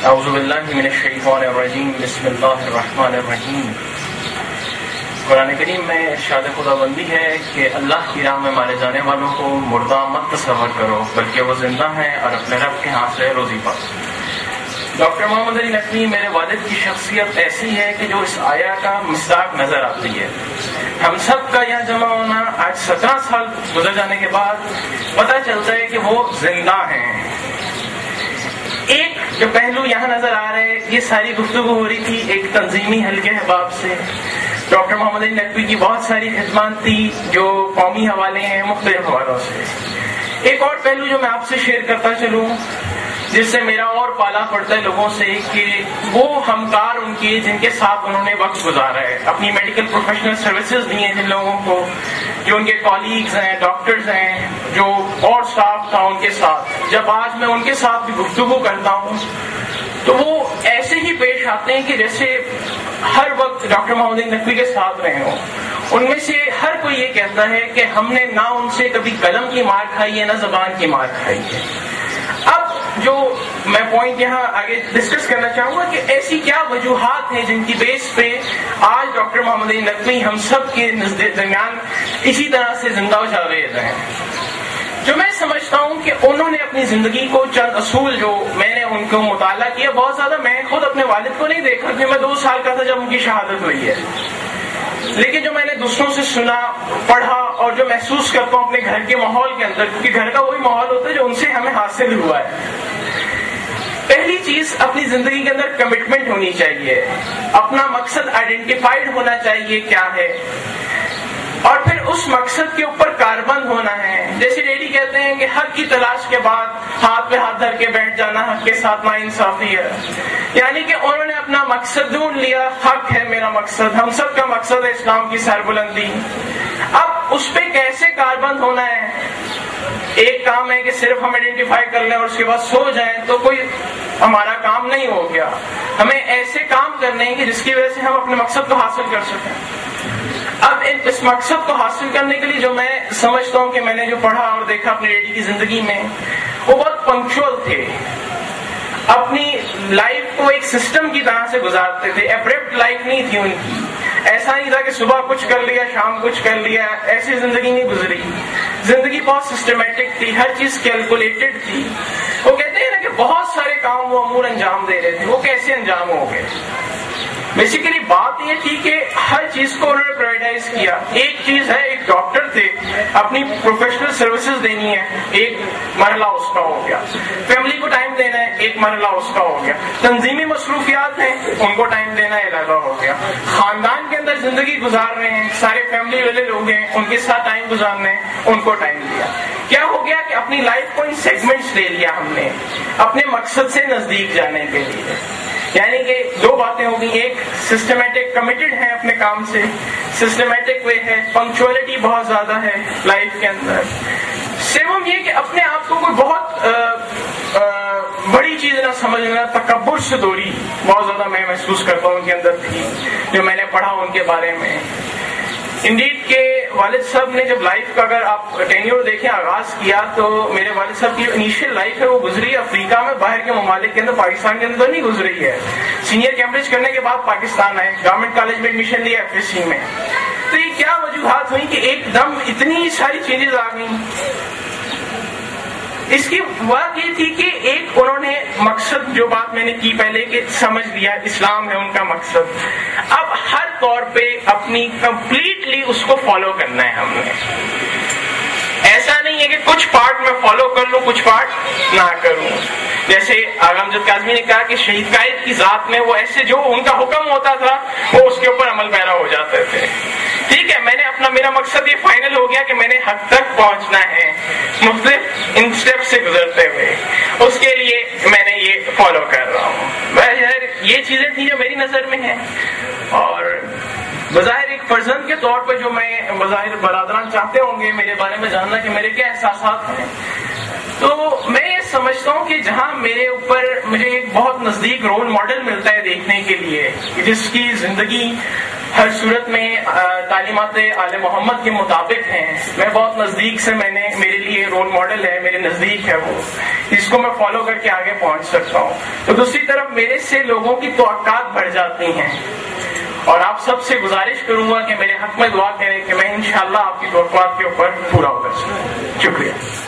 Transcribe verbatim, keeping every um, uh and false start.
اعوذ باللہ من الشیطان الرجیم بسم اللہ الرحمن الرحیم. قرآن کریم میں ارشاد خدا بندی ہے کہ اللہ کی راہ میں مارے جانے والوں کو مردہ مت تصور کرو بلکہ وہ زندہ ہیں اور اپنے رب کے ہاتھ سے روزی پاتے. ڈاکٹر محمد علی نقوی میرے والد کی شخصیت ایسی ہے کہ جو اس آیا کا مصداق نظر آتی ہے. ہم سب کا یہاں جمع ہونا آج سترہ سال گزر جانے کے بعد پتہ چلتا ہے کہ وہ زندہ ہیں. ایک جو پہلو یہاں نظر آ رہا ہے، یہ ساری گفتگو ہو رہی تھی ایک تنظیمی حلقے احباب سے. ڈاکٹر محمد علی نقوی کی بہت ساری خدمات تھی جو قومی حوالے ہیں مختلف حوالوں سے. ایک اور پہلو جو میں آپ سے شیئر کرتا چلوں جس سے میرا اور پالا پڑتا ہے لوگوں سے، کہ وہ ہمکار ان کے جن کے ساتھ انہوں نے وقت گزارا ہے، اپنی میڈیکل پروفیشنل سروسز دی ہیں جن لوگوں کو، جو ان کے کالیگز ہیں، ڈاکٹرز ہیں، جو اور سٹاف تھا ان کے ساتھ. جب آج میں ان کے ساتھ بھی گفتگو کرتا ہوں تو وہ ایسے ہی پیش آتے ہیں کہ جیسے ہر وقت ڈاکٹر محمد علی نقوی کے ساتھ رہے ہوں. ان میں سے ہر کوئی یہ کہتا ہے کہ ہم نے نہ ان سے کبھی قلم کی مار کھائی ہے نہ زبان کی مار کھائی ہے. اب جو میں پوائنٹ یہاں آگے ڈسکس کرنا چاہوں گا کہ ایسی کیا وجوہات ہیں جن کی بیس پہ آج ڈاکٹر محمد علی نقوی ہم سب کے درمیان اسی طرح سے زندہ و جاوید ہیں. جو میں سمجھتا ہوں کہ انہوں نے اپنی زندگی کو چند اصول جو میں نے ان کو مطالعہ کیا، بہت زیادہ میں خود اپنے والد کو نہیں دیکھا کہ میں دو سال کا تھا جب ان کی شہادت ہوئی ہے، لیکن جو میں نے دوسروں سے سنا، پڑھا اور جو محسوس کرتا ہوں اپنے گھر کے ماحول کے اندر، کیونکہ گھر کا وہی ماحول ہوتا ہے جو ان سے ہمیں حاصل ہوا ہے. پہلی چیز، اپنی زندگی کے اندر کمٹمنٹ ہونی چاہیے، اپنا مقصد آئیڈینٹیفائڈ ہونا چاہیے کیا ہے، اور پھر اس مقصد کے اوپر کاربند ہونا ہے. جیسے ڈیڈی کہتے ہیں کہ حق کی تلاش کے بعد ہاتھ پہ ہاتھ دھر کے بیٹھ جانا حق کے ساتھ ناانصافی ہے. یعنی کہ انہوں نے اپنا مقصد ڈھونڈ لیا، حق ہے میرا مقصد، ہم سب کا مقصد ہے اسلام کی سربلندی. اب اس پہ کیسے کاربند ہونا ہے؟ ایک کام ہے کہ صرف ہم آئیڈینٹیفائی کر لیں اور اس کے بعد سو جائیں تو کوئی ہمارا کام نہیں ہو گیا. ہمیں ایسے کام کرنے ہیں کہ جس کی وجہ سے ہم اپنے مقصد کو حاصل کر سکیں. اب اس مقصد کو حاصل کرنے کے لیے جو میں سمجھتا ہوں کہ میں نے جو پڑھا اور دیکھا اپنے ڈیڈی کی زندگی میں، وہ بہت پنکچوئل تھے، اپنی لائف کو ایک سسٹم کی طرح سے گزارتے تھے. ایبرپٹ لائف نہیں تھی ان کی، ایسا نہیں تھا کہ صبح کچھ کر لیا شام کچھ کر لیا، ایسی زندگی نہیں گزری. زندگی بہت سسٹمیٹک تھی، ہر چیز کیلکولیٹڈ تھی. وہ کہتے ہیں نا کہ بہت سارے کام وہ امور انجام دے رہے تھے، وہ کیسے انجام ہو گئے؟ بیسیکلی بات یہ تھی کہ ہر چیز کو انہوں نے پرائیورٹائز کیا. ایک چیز ہے، ایک ڈاکٹر تھے، اپنی پروفیشنل سروسز دینی ہے، ایک مرحلہ اس کا ہو گیا. فیملی کو ٹائم دینا ہے، ایک مرحلہ اس کا ہو گیا. تنظیمی مصروفیات ہیں، ان کو ٹائم دینا ہے، علیحدہ ہو گیا. خاندان کے اندر زندگی گزار رہے ہیں، سارے فیملی والے لوگ ہیں، ان کے ساتھ ٹائم گزارنے ہیں، ان کو ٹائم دیا. کیا ہو گیا کہ اپنی لائف کو ان سیگمنٹس لے لیا ہم نے اپنے مقصد سے نزدیک جانے کے لیے. یعنی کہ دو باتیں ہوگی، ایک سسٹمیٹک کمیٹڈ ہے اپنے کام سے، سسٹمیٹک وے ہے، پنکچوئلٹی بہت زیادہ ہے لائف کے اندر. سیوم یہ کہ اپنے آپ کو کوئی بہت آ, آ, بڑی چیز نہ سمجھنا، تکبر سے دوری بہت زیادہ میں محسوس کرتا ہوں ان کے اندر تھی جو میں نے پڑھا ان کے بارے میں. انڈیڈ کے والد صاحب نے جب لائف کا اگر آپ ٹینیور دیکھیں آغاز کیا تو میرے والد صاحب کی انیشیل لائف ہے وہ گزری افریقہ میں، باہر کے ممالک کے اندر، پاکستان کے اندر نہیں گزری ہے. سینئر کیمبرج کرنے کے بعد پاکستان آئے، گورنمنٹ کالج میں ایڈمیشن لیا ایف ایس سی میں. تو یہ کیا وجوہات ہوئی کہ ایک دم اتنی ساری چینجز آ گئیں؟ اس کی بات یہ تھی کہ ایک انہوں نے مقصد، جو بات میں نے کی پہلے کہ سمجھ لیا اسلام ہے ان کا مقصد. اب ہر طور پہ اپنی کمپلیٹلی اس کو فالو کرنا ہے ہم نے. ایسا نہیں ہے کہ کچھ پارٹ میں فالو کر لوں کچھ پارٹ نہ کروں. جیسے آغا امجد کاظمی نے کہا کہ شہید قائد کی ذات میں وہ ایسے جو ان کا حکم ہوتا تھا وہ اس کے اوپر عمل پیرا ہو جاتے تھے. ٹھیک ہے، میں نے اپنا میرا مقصد یہ فائنل ہو گیا کہ میں نے حق تک پہنچنا ہے مختلف ان اسٹیپ سے گزرتے ہوئے، اس کے لیے میں نے یہ فالو کر رہا ہوں. بظاہر یہ چیزیں تھیں جو میری نظر میں ہیں، اور بظاہر ایک فرزند کے طور پہ جو میں بظاہر برادران چاہتے ہوں گے میرے بارے میں جاننا کہ میرے کیا احساسات ہیں، تو میں یہ سمجھتا ہوں کہ جہاں میرے اوپر مجھے ایک بہت نزدیک رول ماڈل ملتا ہے دیکھنے کے لیے، جس کی زندگی ہر صورت میں تعلیمات آل محمد کے مطابق ہیں. میں بہت نزدیک سے میں نے میرے لیے رول ماڈل ہے, میرے نزدیک ہے وہ, جس کو میں فالو کر کے آگے پہنچ سکتا ہوں. تو دوسری طرف میرے سے لوگوں کی توقعات بڑھ جاتی ہیں, اور آپ سب سے گزارش کروں گا کہ میرے حق میں دعا کریں کہ میں انشاءاللہ آپ کی توقعات کے اوپر پورا اتر سکوں. شکریہ.